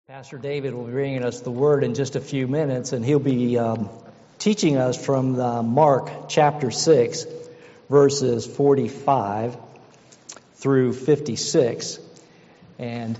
Pastor David will be bringing us the Word in just a few minutes, and he'll be teaching us from Mark chapter 6, verses 45 through 56. And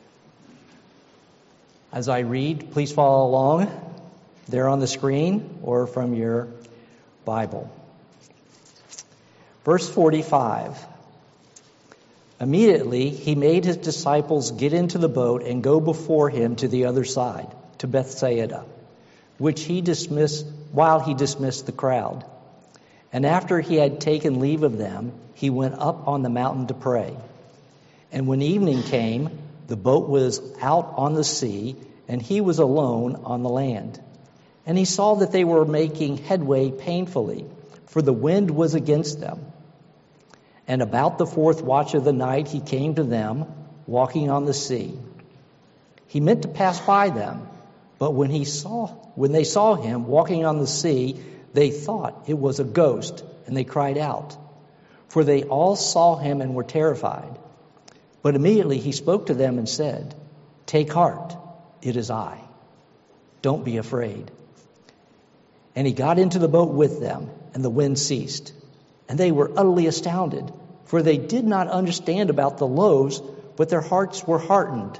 as I read, please follow along there on the screen or from your Bible. Verse 45. Immediately he made his disciples get into the boat and go before him to the other side, to Bethsaida, while he dismissed the crowd. And after he had taken leave of them, he went up on the mountain to pray. And when evening came, the boat was out on the sea, and he was alone on the land. And he saw that they were making headway painfully, for the wind was against them. And about the fourth watch of the night he came to them, walking on the sea. He meant to pass by them, but when they saw him walking on the sea, they thought it was a ghost, and they cried out. For they all saw him and were terrified. But immediately he spoke to them and said, "Take heart, it is I. Don't be afraid." And he got into the boat with them, and the wind ceased. And they were utterly astounded, for they did not understand about the loaves, but their hearts were hardened.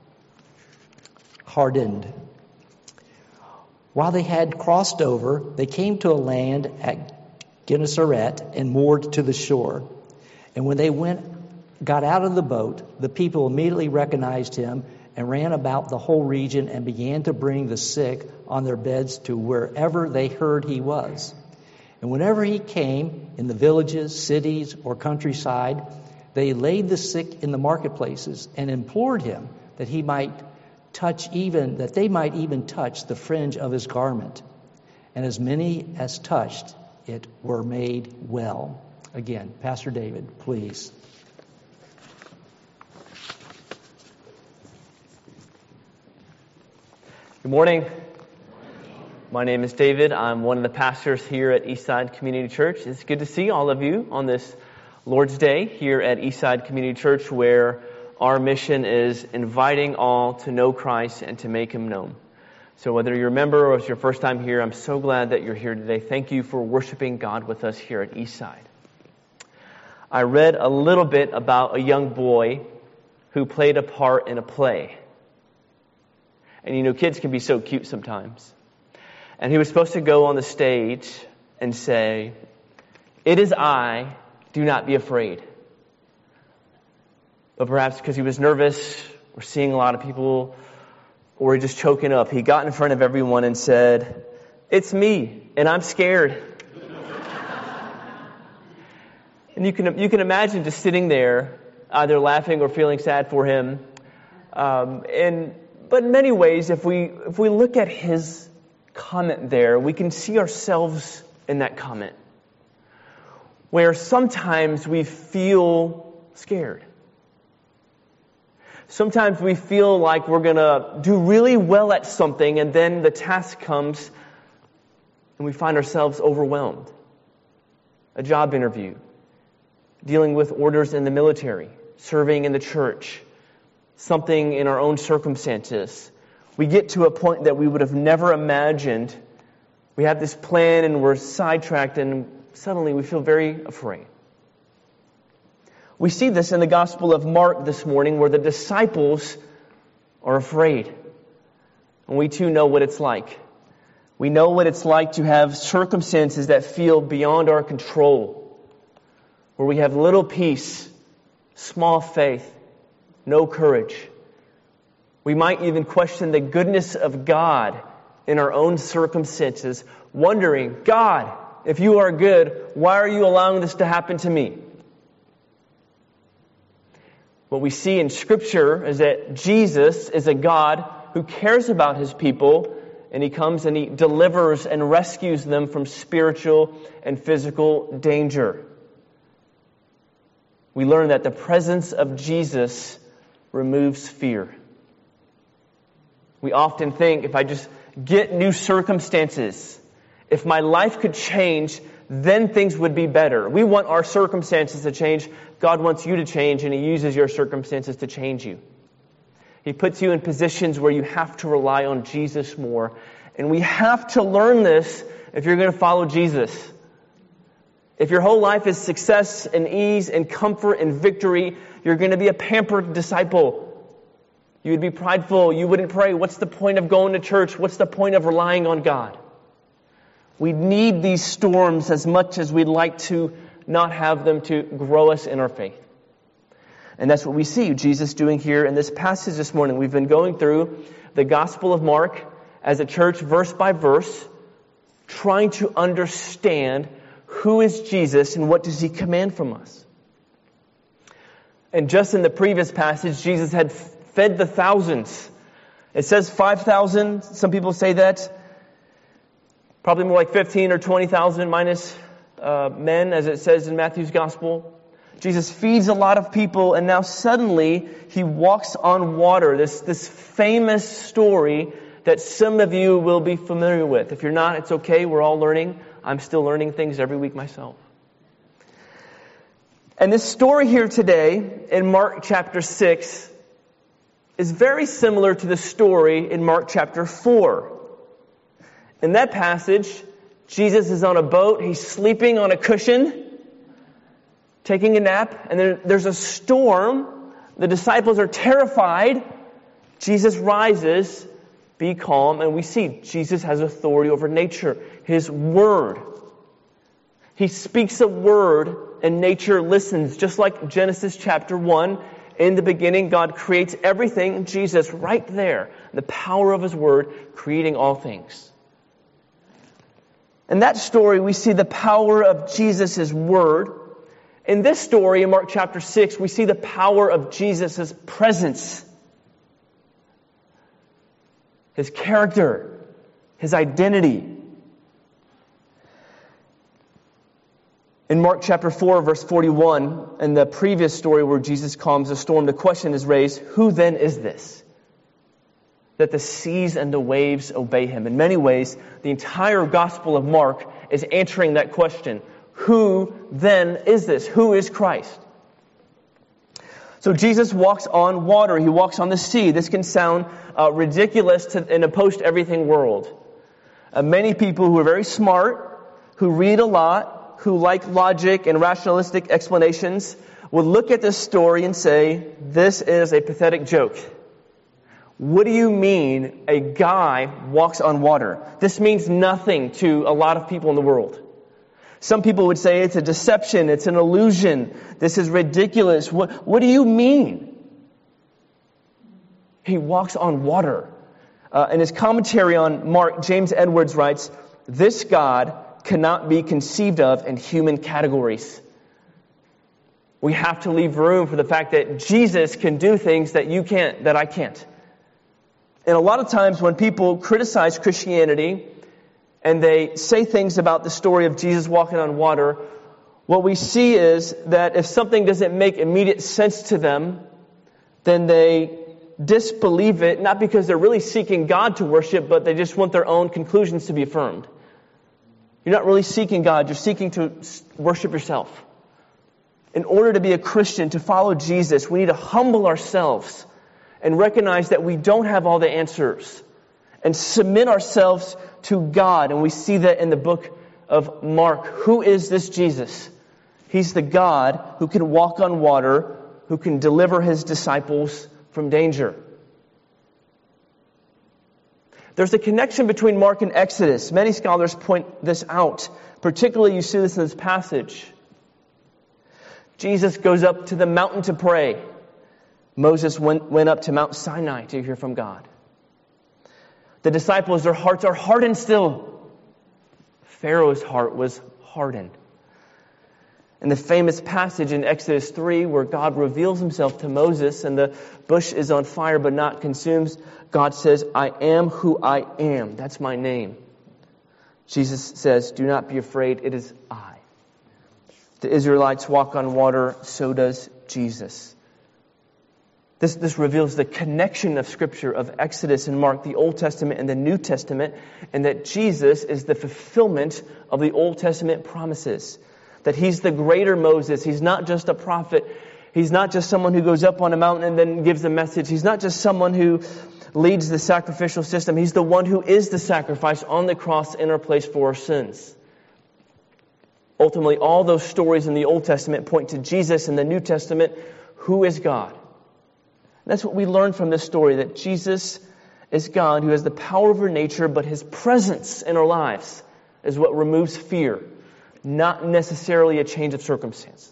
While they had crossed over, they came to a land at Gennesaret and moored to the shore. And when they got out of the boat, the people immediately recognized him and ran about the whole region and began to bring the sick on their beds to wherever they heard he was. And whenever he came in the villages, cities, or countryside, they laid the sick in the marketplaces and implored him that they might even touch the fringe of his garment. And as many as touched it were made well. Again, Pastor David, please. Good morning. My name is David. I'm one of the pastors here at Eastside Community Church. It's good to see all of you on this Lord's Day here at Eastside Community Church, where our mission is inviting all to know Christ and to make Him known. So whether you're a member or it's your first time here, I'm so glad that you're here today. Thank you for worshiping God with us here at Eastside. I read a little bit about a young boy who played a part in a play. And you know, kids can be so cute sometimes. And he was supposed to go on the stage and say, "It is I, do not be afraid." But perhaps because he was nervous or seeing a lot of people or just choking up, he got in front of everyone and said, "It's me, and I'm scared." And you can imagine just sitting there, either laughing or feeling sad for him. But in many ways, if we look at his comment there, we can see ourselves in that comment, where sometimes we feel scared. Sometimes we feel like we're going to do really well at something, and then the task comes and we find ourselves overwhelmed. A job interview, dealing with orders in the military, serving in the church, something in our own circumstances. We get to a point that we would have never imagined. We have this plan and we're sidetracked, and suddenly we feel very afraid. We see this in the Gospel of Mark this morning, where the disciples are afraid. And we too know what it's like. We know what it's like to have circumstances that feel beyond our control, where we have little peace, small faith, no courage. We might even question the goodness of God in our own circumstances, wondering, "God, if you are good, why are you allowing this to happen to me?" What we see in Scripture is that Jesus is a God who cares about His people, and He comes and He delivers and rescues them from spiritual and physical danger. We learn that the presence of Jesus removes fear. We often think, if I just get new circumstances, if my life could change, then things would be better. We want our circumstances to change. God wants you to change, and He uses your circumstances to change you. He puts you in positions where you have to rely on Jesus more. And we have to learn this if you're going to follow Jesus. If your whole life is success and ease and comfort and victory, you're going to be a pampered disciple. You would be prideful. You wouldn't pray. What's the point of going to church? What's the point of relying on God? We need these storms as much as we'd like to not have them to grow us in our faith. And that's what we see Jesus doing here in this passage this morning. We've been going through the Gospel of Mark as a church, verse by verse, trying to understand who is Jesus and what does He command from us. And just in the previous passage, Jesus had fed the thousands. It says 5,000. Some people say that. Probably more like 15 or 20,000 minus men, as it says in Matthew's Gospel. Jesus feeds a lot of people, and now suddenly He walks on water. This famous story that some of you will be familiar with. If you're not, it's okay. We're all learning. I'm still learning things every week myself. And this story here today in Mark chapter 6 is very similar to the story in Mark chapter 4. In that passage, Jesus is on a boat. He's sleeping on a cushion, taking a nap, and there's a storm. The disciples are terrified. Jesus rises, be calm, and we see Jesus has authority over nature. His word. He speaks a word and nature listens. Just like Genesis chapter 1, in the beginning God creates everything. Jesus right there, the power of His word, creating all things. In that story we see the power of Jesus' word. In this story, in Mark chapter 6, we see the power of Jesus' presence. His character. His identity. In Mark chapter 4, verse 41, in the previous story where Jesus calms the storm, the question is raised, who then is this? That the seas and the waves obey Him. In many ways, the entire Gospel of Mark is answering that question. Who then is this? Who is Christ? So Jesus walks on water. He walks on the sea. This can sound ridiculous in a post-everything world. Many people who are very smart, who read a lot, who like logic and rationalistic explanations, would look at this story and say, this is a pathetic joke. What do you mean a guy walks on water? This means nothing to a lot of people in the world. Some people would say it's a deception, it's an illusion, this is ridiculous. What do you mean? He walks on water. In his commentary on Mark, James Edwards writes, this God cannot be conceived of in human categories. We have to leave room for the fact that Jesus can do things that you can't, that I can't. And a lot of times when people criticize Christianity and they say things about the story of Jesus walking on water, what we see is that if something doesn't make immediate sense to them, then they disbelieve it, not because they're really seeking God to worship, but they just want their own conclusions to be affirmed. You're not really seeking God, you're seeking to worship yourself. In order to be a Christian, to follow Jesus, we need to humble ourselves and recognize that we don't have all the answers and submit ourselves to God. And we see that in the book of Mark. Who is this Jesus? He's the God who can walk on water, who can deliver His disciples from danger. There's a connection between Mark and Exodus. Many scholars point this out. Particularly, you see this in this passage. Jesus goes up to the mountain to pray. Moses went up to Mount Sinai to hear from God. The disciples, their hearts are hardened still. Pharaoh's heart was hardened. In the famous passage in Exodus 3 where God reveals Himself to Moses and the bush is on fire but not consumed, God says, I am who I am. That's my name. Jesus says, do not be afraid, it is I. The Israelites walk on water, so does Jesus. This reveals the connection of Scripture, of Exodus and Mark, the Old Testament and the New Testament, and that Jesus is the fulfillment of the Old Testament promises. That He's the greater Moses. He's not just a prophet. He's not just someone who goes up on a mountain and then gives a message. He's not just someone who leads the sacrificial system. He's the one who is the sacrifice on the cross in our place for our sins. Ultimately, all those stories in the Old Testament point to Jesus in the New Testament, who is God. And that's what we learn from this story, that Jesus is God who has the power over nature, but His presence in our lives is what removes fear, not necessarily a change of circumstances.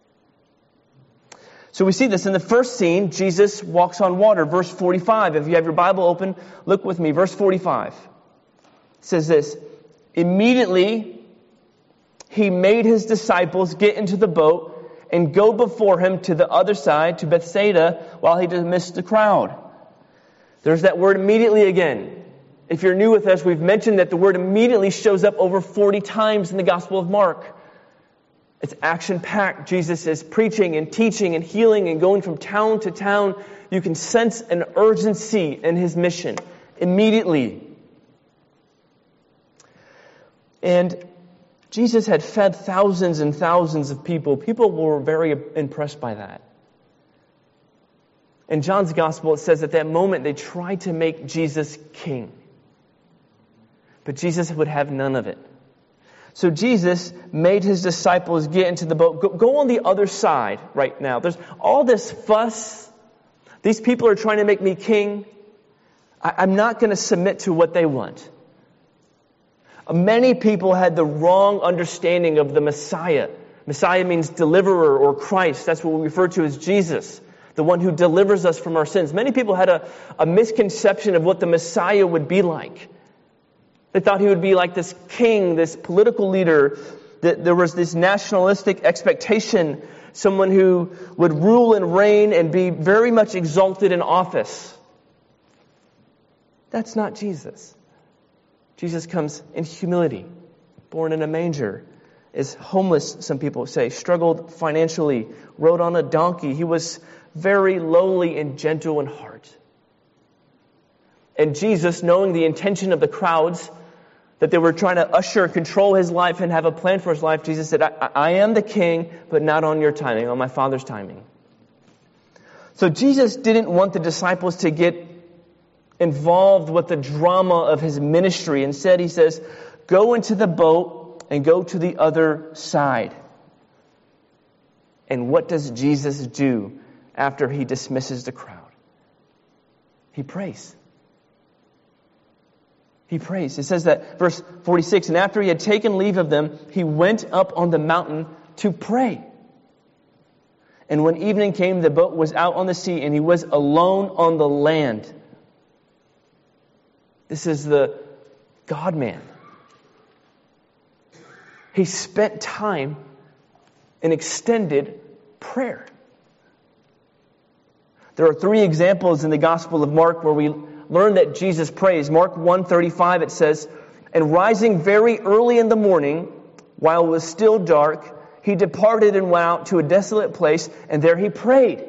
So we see this in the first scene. Jesus walks on water. Verse 45. If you have your Bible open, look with me. Verse 45. It says this. Immediately, He made His disciples get into the boat and go before Him to the other side, to Bethsaida, while He dismissed the crowd. There's that word immediately again. If you're new with us, we've mentioned that the word immediately shows up over 40 times in the Gospel of Mark. It's action-packed. Jesus is preaching and teaching and healing and going from town to town. You can sense an urgency in His mission immediately. And Jesus had fed thousands and thousands of people. People were very impressed by that. In John's Gospel, it says at that moment they tried to make Jesus king. But Jesus would have none of it. So Jesus made His disciples get into the boat. Go on the other side right now. There's all this fuss. These people are trying to make me king. I'm not going to submit to what they want. Many people had the wrong understanding of the Messiah. Messiah means deliverer or Christ. That's what we refer to as Jesus, the one who delivers us from our sins. Many people had a misconception of what the Messiah would be like. They thought He would be like this king, this political leader. That there was this nationalistic expectation, someone who would rule and reign and be very much exalted in office. That's not Jesus. Jesus comes in humility, born in a manger, is homeless, some people say, struggled financially, rode on a donkey. He was very lowly and gentle in heart. And Jesus, knowing the intention of the crowds, that they were trying to usher, control His life and have a plan for His life, Jesus said, I am the king, but not on your timing, on my Father's timing. So Jesus didn't want the disciples to get involved with the drama of His ministry. Instead, He says, go into the boat and go to the other side. And what does Jesus do after He dismisses the crowd? He prays. He prays. It says that, verse 46, and after He had taken leave of them, He went up on the mountain to pray. And when evening came, the boat was out on the sea, and He was alone on the land. This is the God-man. He spent time in extended prayer. There are 3 examples in the Gospel of Mark where we learn that Jesus prays. Mark 1:35, it says, and rising very early in the morning, while it was still dark, He departed and went out to a desolate place, and there He prayed.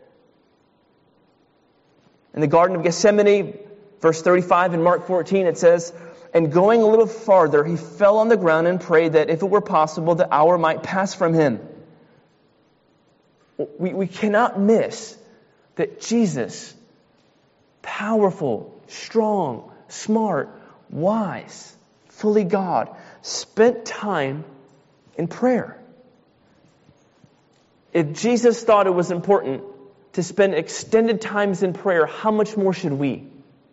In the Garden of Gethsemane, verse 35 in Mark 14, it says, and going a little farther, He fell on the ground and prayed that if it were possible, the hour might pass from Him. We cannot miss that Jesus, powerful, strong, smart, wise, fully God, spent time in prayer. If Jesus thought it was important to spend extended times in prayer, how much more should we?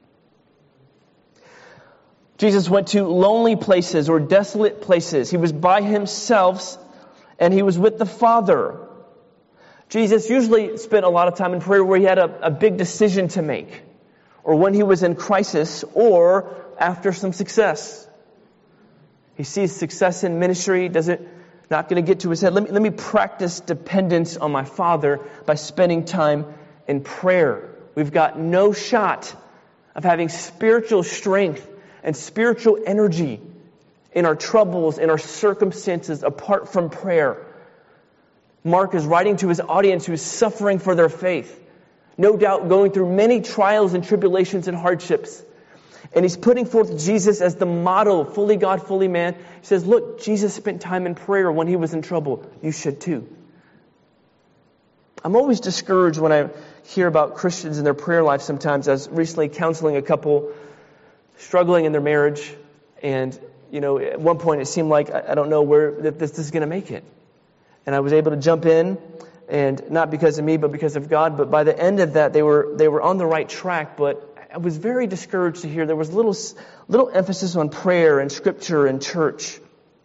Jesus went to lonely places or desolate places. He was by Himself and He was with the Father. Jesus usually spent a lot of time in prayer where He had a big decision to make, or when He was in crisis, or after some success. He sees success in ministry, not going to get to his head. Let me practice dependence on my Father by spending time in prayer. We've got no shot of having spiritual strength and spiritual energy in our troubles, in our circumstances, apart from prayer. Mark is writing to his audience who is suffering for their faith, no doubt going through many trials and tribulations and hardships. And he's putting forth Jesus as the model, fully God, fully man. He says, look, Jesus spent time in prayer when He was in trouble. You should too. I'm always discouraged when I hear about Christians and their prayer life sometimes. I was recently counseling a couple struggling in their marriage, and, at one point it seemed like I don't know where this is going to make it. And I was able to jump in, and not because of me, but because of God. But by the end of that, they were on the right track, but I was very discouraged to hear there was little emphasis on prayer and Scripture and church.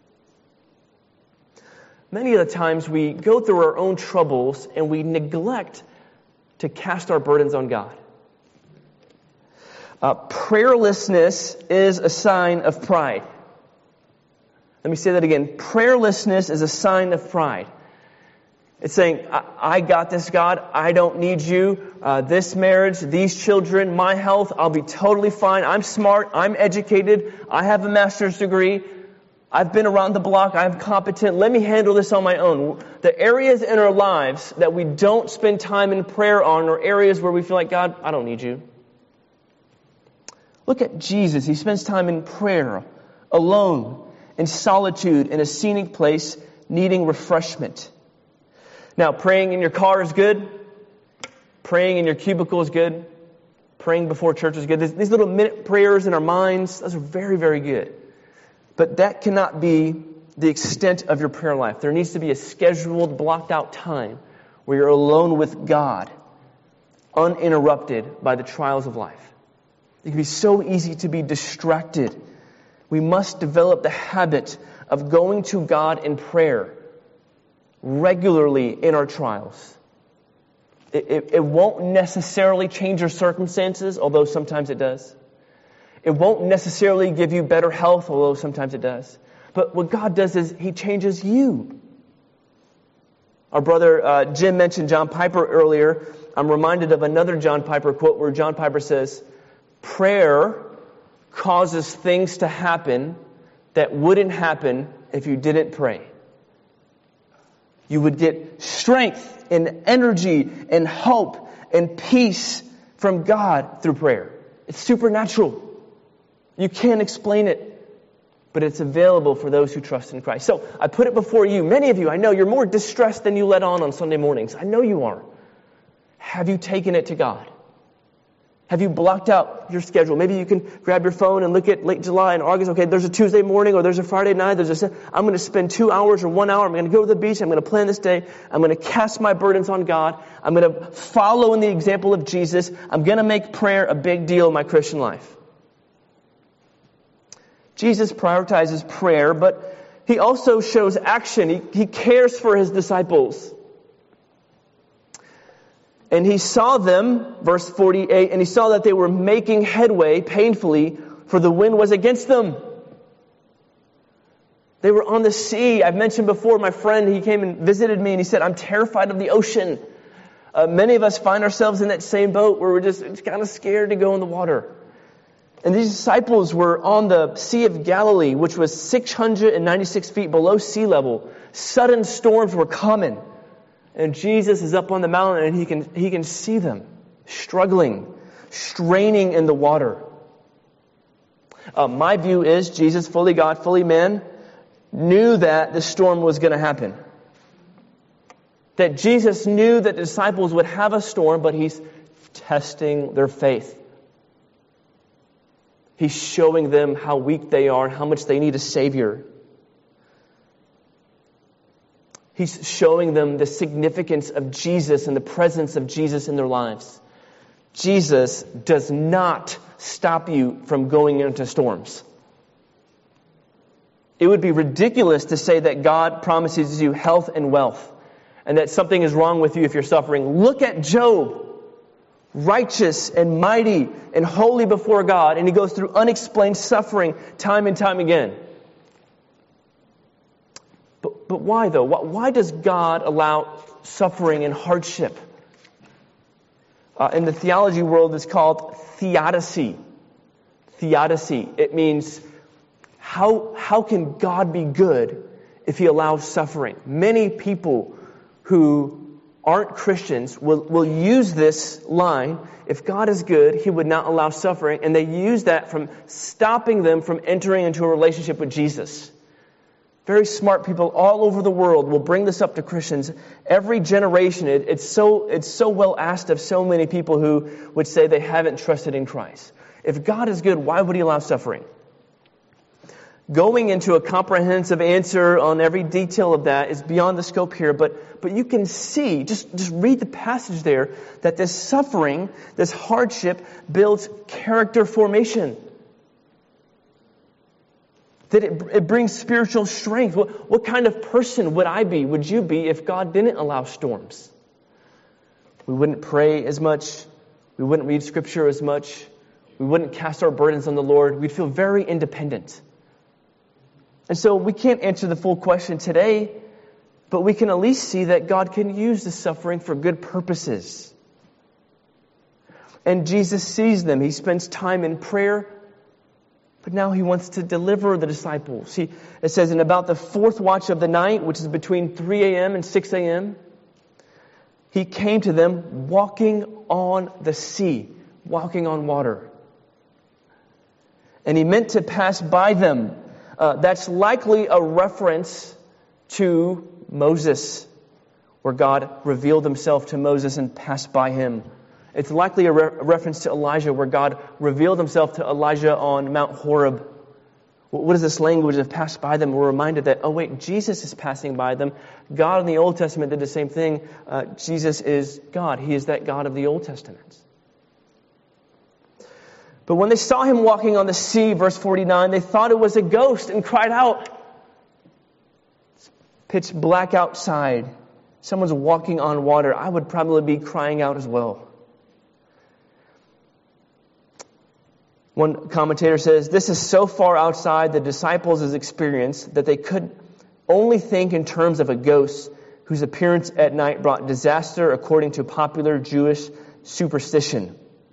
Many of the times we go through our own troubles and we neglect to cast our burdens on God. Prayerlessness is a sign of pride. Let me say that again. Prayerlessness is a sign of pride. It's saying, I got this, God. I don't need you. This marriage, these children, my health, I'll be totally fine. I'm smart. I'm educated. I have a master's degree. I've been around the block. I'm competent. Let me handle this on my own. The areas in our lives that we don't spend time in prayer on are areas where we feel like, God, I don't need you. Look at Jesus. He spends time in prayer, alone, in solitude, in a scenic place, needing refreshment. Now, praying in your car is good. Praying in your cubicle is good. Praying before church is good. These little minute prayers in our minds, those are very, very good. But that cannot be the extent of your prayer life. There needs to be a scheduled, blocked out time where you're alone with God, uninterrupted by the trials of life. It can be so easy to be distracted. We must develop the habit of going to God in prayer regularly in our trials. It won't necessarily change your circumstances, although sometimes it does. It won't necessarily give you better health, although sometimes it does. But what God does is He changes you. Our brother Jim mentioned John Piper earlier. I'm reminded of another John Piper quote where John Piper says, prayer causes things to happen that wouldn't happen if you didn't pray. You would get strength and energy and hope and peace from God through prayer. It's supernatural. You can't explain it, but it's available for those who trust in Christ. So I put it before you. Many of you, I know you're more distressed than you let on Sunday mornings. I know you are. Have you taken it to God? Have you blocked out your schedule? Maybe you can grab your phone and look at late July and August. Okay, there's a Tuesday morning or there's a Friday night. I'm going to spend 2 hours or 1 hour. I'm going to go to the beach. I'm going to plan this day. I'm going to cast my burdens on God. I'm going to follow in the example of Jesus. I'm going to make prayer a big deal in my Christian life. Jesus prioritizes prayer, but He also shows action. He cares for His disciples. And He saw them, verse 48, and He saw that they were making headway painfully, for the wind was against them. They were on the sea. I've mentioned before, my friend, he came and visited me and he said, I'm terrified of the ocean. Many of us find ourselves in that same boat where we're just kind of scared to go in the water. And these disciples were on the Sea of Galilee, which was 696 feet below sea level. Sudden storms were common. And Jesus is up on the mountain and he can see them struggling, straining in the water. My view is Jesus, fully God, fully man, knew that the storm was going to happen. That Jesus knew that the disciples would have a storm, but He's testing their faith. He's showing them how weak they are and how much they need a Savior. He's showing them the significance of Jesus and the presence of Jesus in their lives. Jesus does not stop you from going into storms. It would be ridiculous to say that God promises you health and wealth and that something is wrong with you if you're suffering. Look at Job. Righteous and mighty and holy before God, and he goes through unexplained suffering time and time again. But why though? Why does God allow suffering and hardship? In the theology world, it's called theodicy. Theodicy. It means how can God be good if He allows suffering? Many people who aren't Christians will use this line, if God is good, He would not allow suffering, and they use that from stopping them from entering into a relationship with Jesus. Very smart people all over the world will bring this up to Christians. Every generation, it's so well asked of so many people who would say they haven't trusted in Christ. If God is good, why would He allow suffering? Going into a comprehensive answer on every detail of that is beyond the scope here, but you can see, just read the passage there, that this suffering, this hardship, builds character formation. That it brings spiritual strength. What kind of person would you be if God didn't allow storms? We wouldn't pray as much. We wouldn't read Scripture as much. We wouldn't cast our burdens on the Lord. We'd feel very independent. And so we can't answer the full question today, but we can at least see that God can use the suffering for good purposes. And Jesus sees them. He spends time in prayer, but now He wants to deliver the disciples. It says, in about the fourth watch of the night, which is between 3 a.m. and 6 a.m., He came to them walking on the sea, walking on water. And He meant to pass by them. That's likely a reference to Moses, where God revealed Himself to Moses and passed by him. It's likely a reference to Elijah, where God revealed Himself to Elijah on Mount Horeb. What is this language of pass by them? We're reminded that, oh wait, Jesus is passing by them. God in the Old Testament did the same thing. Jesus is God. He is that God of the Old Testament. But when they saw Him walking on the sea, verse 49, they thought it was a ghost and cried out. It's pitch black outside. Someone's walking on water. I would probably be crying out as well. One commentator says, this is so far outside the disciples' experience that they could only think in terms of a ghost whose appearance at night brought disaster according to popular Jewish superstition.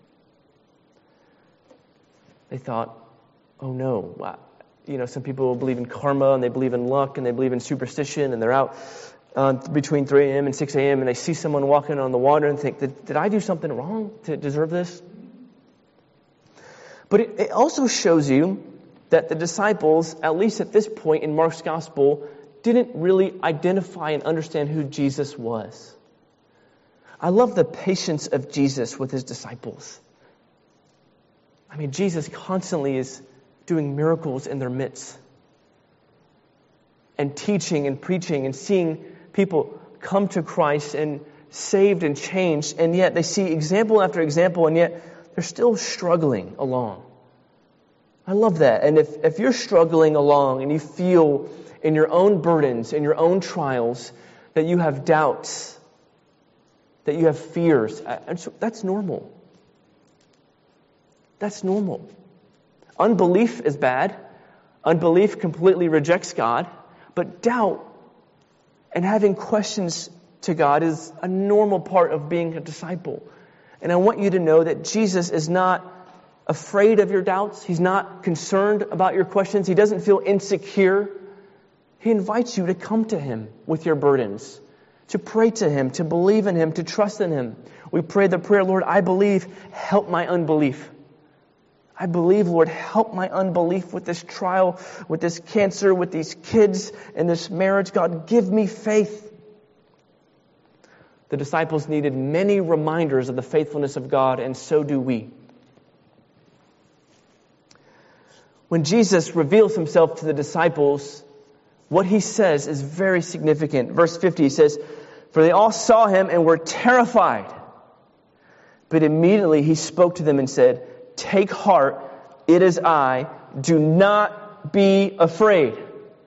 They thought, oh no, wow. Some people believe in karma and they believe in luck and they believe in superstition, and they're out between 3 a.m. and 6 a.m. and they see someone walking on the water and think, did I do something wrong to deserve this? But it also shows you that the disciples, at least at this point in Mark's gospel, didn't really identify and understand who Jesus was. I love the patience of Jesus with His disciples. Jesus constantly is doing miracles in their midst and teaching and preaching and seeing people come to Christ and saved and changed, and yet they see example after example, and yet they're still struggling along. I love that. And if you're struggling along and you feel in your own burdens, in your own trials, that you have doubts, that you have fears, that's normal. That's normal. Unbelief is bad. Unbelief completely rejects God. But doubt and having questions to God is a normal part of being a disciple. And I want you to know that Jesus is not afraid of your doubts. He's not concerned about your questions. He doesn't feel insecure. He invites you to come to Him with your burdens, to pray to Him, to believe in Him, to trust in Him. We pray the prayer, Lord, I believe, help my unbelief. I believe, Lord, help my unbelief with this trial, with this cancer, with these kids, and this marriage. God, give me faith. The disciples needed many reminders of the faithfulness of God, and so do we. When Jesus reveals Himself to the disciples, what He says is very significant. Verse 50, He says, for they all saw Him and were terrified. But immediately He spoke to them and said, take heart, it is I. Do not be afraid.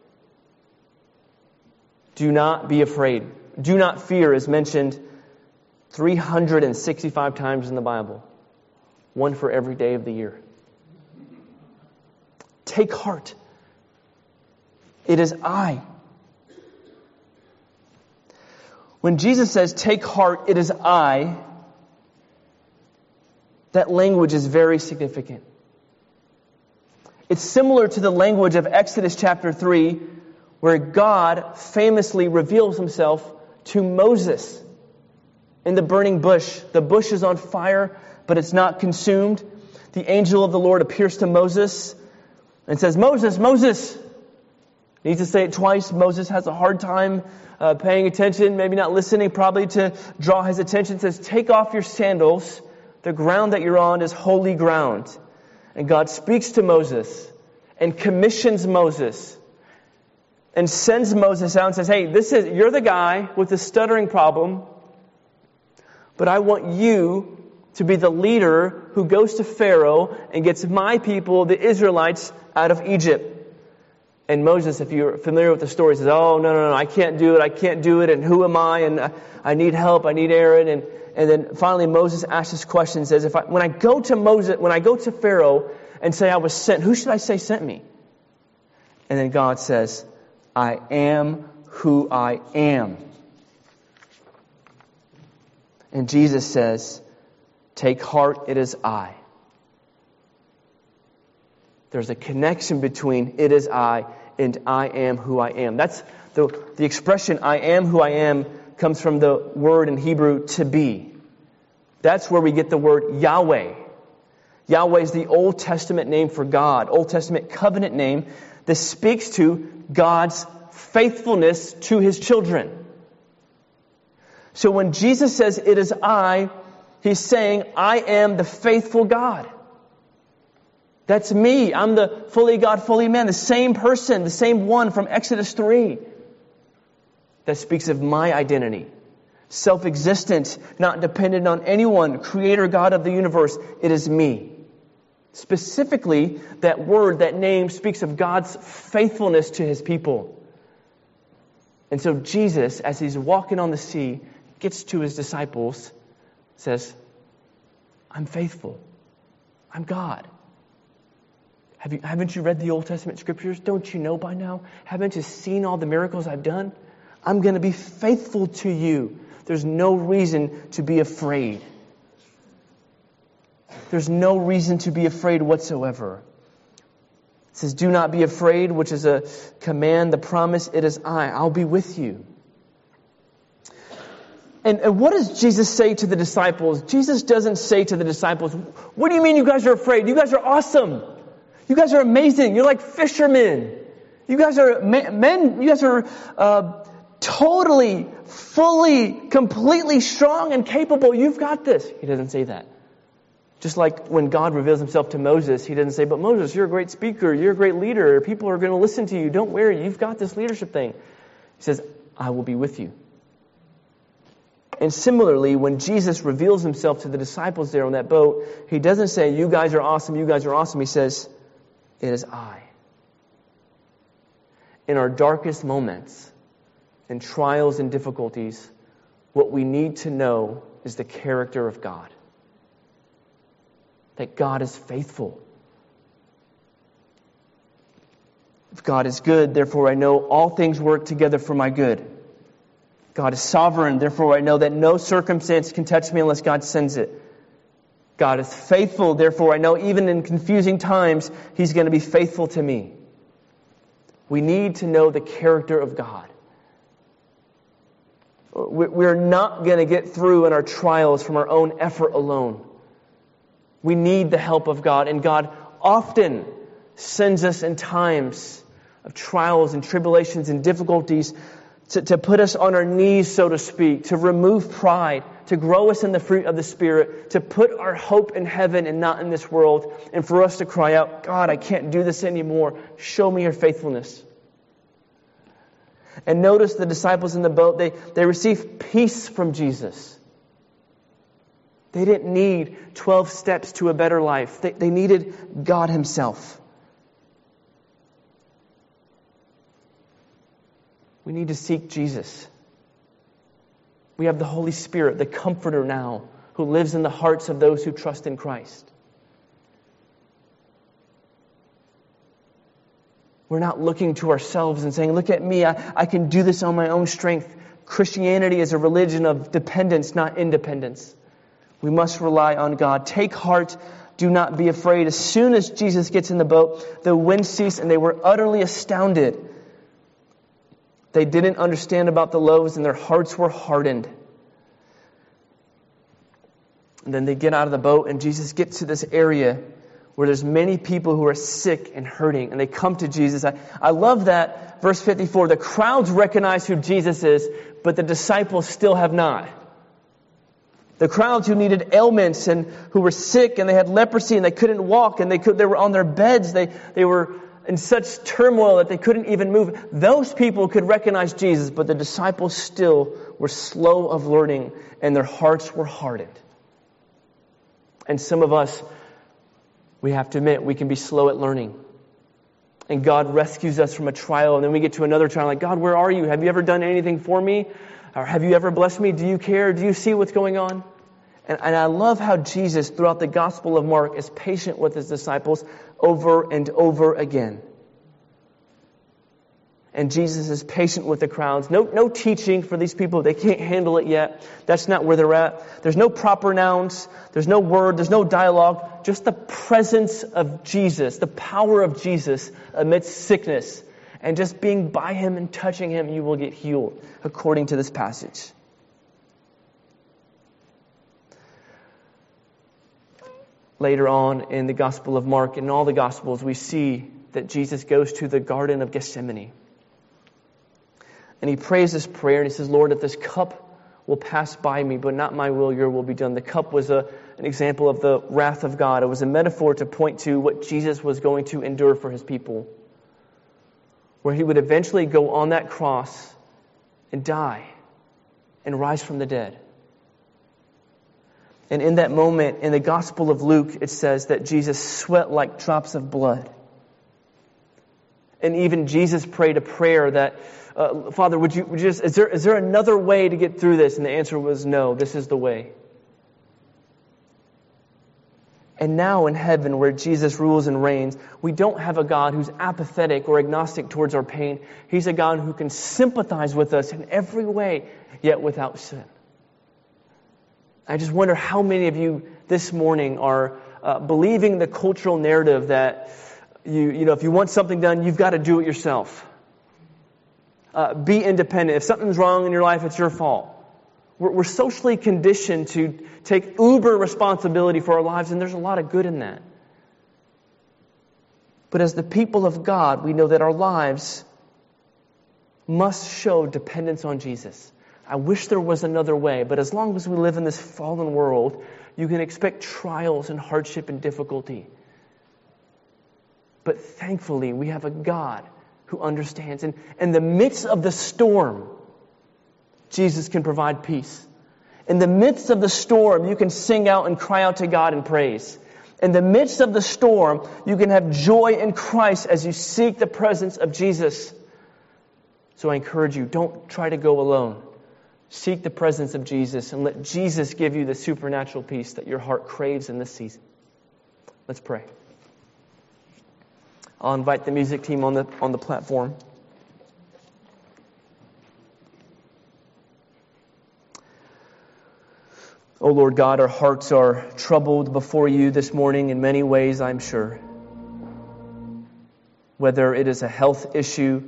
Do not be afraid. Do not fear is mentioned 365 times in the Bible. One for every day of the year. Take heart. It is I. When Jesus says, take heart, it is I, that language is very significant. It's similar to the language of Exodus chapter 3, where God famously reveals Himself to Moses in the burning bush. The bush is on fire, but it's not consumed. The angel of the Lord appears to Moses and says, Moses, Moses. Needs to say it twice. Moses has a hard time paying attention, maybe not listening, probably to draw his attention. It says, take off your sandals. The ground that you're on is holy ground. And God speaks to Moses and commissions Moses and sends Moses out and says, hey, you're the guy with the stuttering problem, but I want you to be the leader who goes to Pharaoh and gets my people, the Israelites, out of Egypt. And Moses, if you're familiar with the story, says, oh, no, I can't do it, and who am I, and I need help, I need Aaron, and then finally Moses asks this question, says, when I go to Pharaoh and say I was sent, who should I say sent me? And then God says, I am who I am. And Jesus says, take heart, it is I. There's a connection between it is I and I am who I am. That's the expression I am who I am comes from the word in Hebrew to be. That's where we get the word Yahweh. Yahweh is the Old Testament name for God, Old Testament covenant name that speaks to God's faithfulness to His children. So when Jesus says, it is I, He's saying, I am the faithful God. That's me. I'm the fully God, fully man, the same person, the same one from Exodus 3 that speaks of my identity. Self-existent, not dependent on anyone, creator God of the universe. It is me. Specifically, that word, that name speaks of God's faithfulness to His people. And so Jesus, as He's walking on the sea, gets to His disciples, says, I'm faithful. I'm God. Haven't you read the Old Testament scriptures? Don't you know by now? Haven't you seen all the miracles I've done? I'm going to be faithful to you. There's no reason to be afraid. There's no reason to be afraid whatsoever. It says, do not be afraid, which is a command, the promise, it is I'll be with you. And what does Jesus say to the disciples? Jesus doesn't say to the disciples, what do you mean you guys are afraid? You guys are awesome. You guys are amazing. You're like fishermen. You guys are men. You guys are totally, fully, completely strong and capable. You've got this. He doesn't say that. Just like when God reveals Himself to Moses, He doesn't say, but Moses, you're a great speaker. You're a great leader. People are going to listen to you. Don't worry. You've got this leadership thing. He says, I will be with you. And similarly, when Jesus reveals Himself to the disciples there on that boat, He doesn't say, you guys are awesome. You guys are awesome. He says, it is I. In our darkest moments, in trials and difficulties, what we need to know is the character of God. That God is faithful. If God is good, therefore I know all things work together for my good. God is sovereign, therefore I know that no circumstance can touch me unless God sends it. God is faithful, therefore I know even in confusing times, He's going to be faithful to me. We need to know the character of God. We're not going to get through in our trials from our own effort alone. We need the help of God, and God often sends us in times of trials and tribulations and difficulties to put us on our knees, so to speak, to remove pride, to grow us in the fruit of the Spirit, to put our hope in heaven and not in this world, and for us to cry out, God, I can't do this anymore. Show me your faithfulness. And notice the disciples in the boat, they received peace from Jesus. They didn't need 12 steps to a better life. They needed God Himself. We need to seek Jesus. We have the Holy Spirit, the Comforter now, who lives in the hearts of those who trust in Christ. We're not looking to ourselves and saying, look at me, I can do this on my own strength. Christianity is a religion of dependence, not independence. We must rely on God. Take heart, do not be afraid. As soon as Jesus gets in the boat, the wind ceased and they were utterly astounded. They didn't understand about the loaves and their hearts were hardened. And then they get out of the boat and Jesus gets to this area where there's many people who are sick and hurting, and they come to Jesus. I love that, verse 54, the crowds recognize who Jesus is, but the disciples still have not. The crowds who needed ailments and who were sick and they had leprosy and they couldn't walk and they were on their beds, they were in such turmoil that they couldn't even move. Those people could recognize Jesus, but the disciples still were slow of learning and their hearts were hardened. And some of us, we have to admit, we can be slow at learning. And God rescues us from a trial, and then we get to another trial, like, God, where are you? Have you ever done anything for me? Or have you ever blessed me? Do you care? Do you see what's going on? And I love how Jesus, throughout the Gospel of Mark, is patient with his disciples over and over again. And Jesus is patient with the crowds. No teaching for these people. They can't handle it yet. That's not where they're at. There's no proper nouns. There's no word. There's no dialogue. Just the presence of Jesus, the power of Jesus amidst sickness. And just being by him and touching him, you will get healed, according to this passage. Later on in the Gospel of Mark, in all the Gospels, we see that Jesus goes to the Garden of Gethsemane. And he prays this prayer, and he says, Lord, if this cup will pass by me, but not my will, your will be done. The cup was an example of the wrath of God. It was a metaphor to point to what Jesus was going to endure for his people, where he would eventually go on that cross and die and rise from the dead. And in that moment, in the Gospel of Luke, it says that Jesus sweat like drops of blood. And even Jesus prayed a prayer that, Father, would you just, is there another way to get through this? And the answer was no, this is the way. And now in heaven, where Jesus rules and reigns, we don't have a God who's apathetic or agnostic towards our pain. He's a God who can sympathize with us in every way, yet without sin. I just wonder how many of you this morning are believing the cultural narrative that you know, if you want something done, you've got to do it yourself. Be independent. If something's wrong in your life, it's your fault. We're socially conditioned to take uber responsibility for our lives, and there's a lot of good in that. But as the people of God, we know that our lives must show dependence on Jesus. I wish there was another way, but as long as we live in this fallen world, you can expect trials and hardship and difficulty. But thankfully, we have a God who understands. And in the midst of the storm, Jesus can provide peace. In the midst of the storm, you can sing out and cry out to God in praise. In the midst of the storm, you can have joy in Christ as you seek the presence of Jesus. So I encourage you, don't try to go alone. Seek the presence of Jesus and let Jesus give you the supernatural peace that your heart craves in this season. Let's pray. I'll invite the music team on the platform. Oh Lord God, our hearts are troubled before you this morning in many ways, I'm sure. Whether it is a health issue,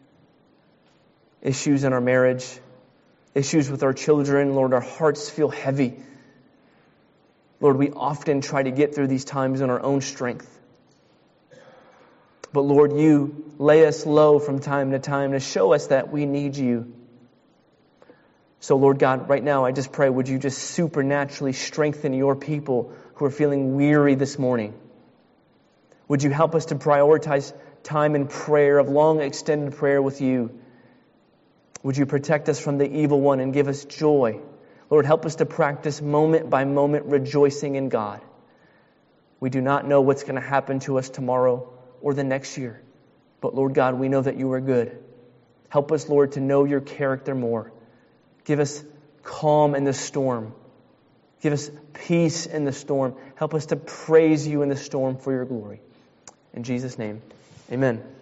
issues in our marriage, issues with our children, Lord, our hearts feel heavy. Lord, we often try to get through these times in our own strength. But Lord, you lay us low from time to time to show us that we need you. So Lord God, right now I just pray, would you just supernaturally strengthen your people who are feeling weary this morning? Would you help us to prioritize time in prayer, of long extended prayer with you? Would you protect us from the evil one and give us joy? Lord, help us to practice moment by moment rejoicing in God. We do not know what's going to happen to us tomorrow or the next year. But Lord God, we know that you are good. Help us, Lord, to know your character more. Give us calm in the storm. Give us peace in the storm. Help us to praise you in the storm for your glory. In Jesus' name, amen.